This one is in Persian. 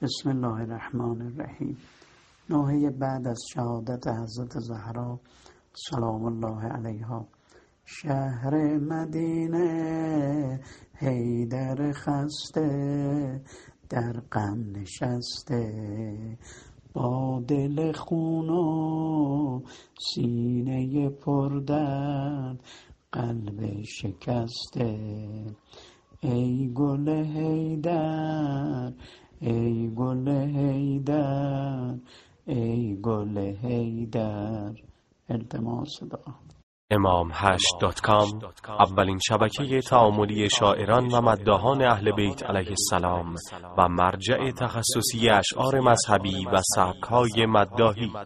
بسم الله الرحمن الرحیم. نوحه بعد از شهادت حضرت زهرا سلام الله علیها. شهر مدینه حیدر خسته، در غم نشسته، با دل خون و سینه پردرد، قلب شکسته. ای گل حیدر، ای گل حیدر، ای گل حیدر. التماس دعا. امام8.com اولین شبکه تعاملی شاعران و مداحان اهل بیت علیه السلام و مرجع تخصصی اشعار مذهبی و سبک‌های مداحی.